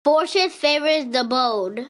Portia's favorites the bold.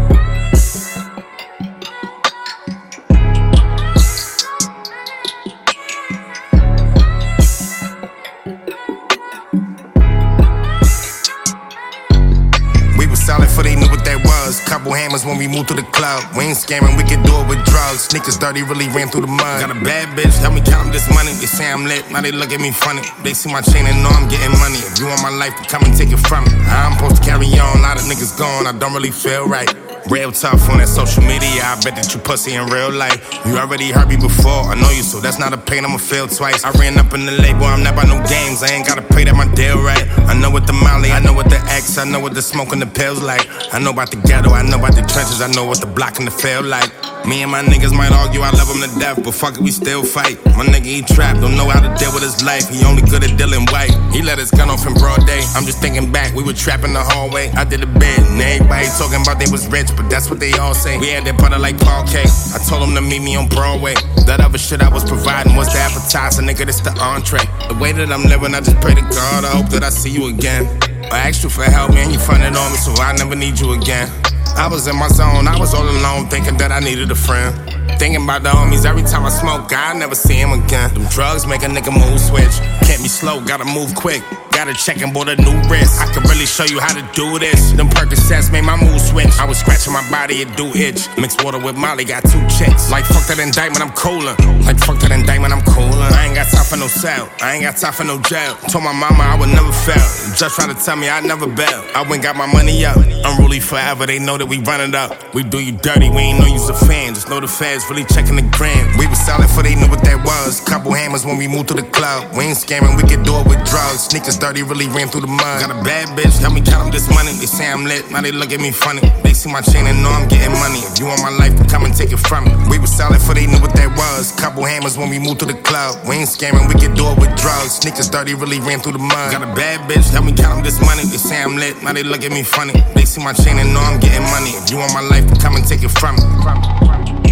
Solid for they knew what that was. Couple hammers when we moved to the club. We ain't scamming, we can do it with drugs. Sneakers dirty, really ran through the mud. Got a bad bitch, help me count this money. They say I'm lit, now they look at me funny. They see my chain and know I'm getting money. If you want my life, come and take it from me. I'm supposed to carry on, a lot of niggas gone, I don't really feel right. Real tough on that social media, I bet that you pussy in real life. You already heard me before, I know you, so that's not a pain, I'ma feel twice. I ran up in the label, I'm not by no games, I ain't gotta pay that my deal right. I know what the Molly, I know what the X, I know what the smoke and the pills like. I know about the ghetto, I know about the trenches, I know what the block and the field like. Me and my niggas might argue, I love him to death, but fuck it, we still fight. My nigga, he trapped, don't know how to deal with his life. He only good at dealing white. He let his gun off in broad day. I'm just thinking back, we were trapped in the hallway. I did a bid, and everybody talking about they was rich, but that's what they all say. We had that butter like Paul K. I told him to meet me on Broadway. That other shit I was providing was the appetizer, nigga, this the entree. The way that I'm living, I just pray to God, I hope that I see you again. I asked you for help, man, you fronted on me, so I never need you again. I was in my zone, I was all alone, thinking that I needed a friend. Thinking about the homies, every time I smoke, I never see him again. Them drugs make a nigga mood switch. Can't be slow, gotta move quick. Gotta check and bought a new wrist. I can really show you how to do this. Them Percocets made my mood switch. I was scratching my body, it do itch. Mixed water with Molly, got 2 chicks. Like fuck that indictment, I'm cooler. Like fuck that indictment, I'm cooler. I ain't got time for no cell, I ain't got time for no jail. Told my mama I would never fail. Just try to tell me I never bail. I went got my money up. Unruly forever, they know that we run it up. We do you dirty, we ain't know you's a fan. Just know the feds really checking the gram. We was solid for they knew what that was. Couple hammers when we moved to the club. We ain't scamming, we can do it with drugs. Sneakers dirty, really ran through the mud. Got a bad bitch, help me count this money. They say I'm lit, now they look at me funny. They see my chain and know I'm getting money. If you want my life, come and take it from me. We was solid for they knew what that was. Couple hammers when we moved to the club. We ain't scamming, we can do it with drugs. Sneakers dirty, really ran through the mud. Got a bad bitch, help me count this money. They say I'm lit, now they look at me funny. They see my chain and know I'm getting money. If you want my life, come and take it from me.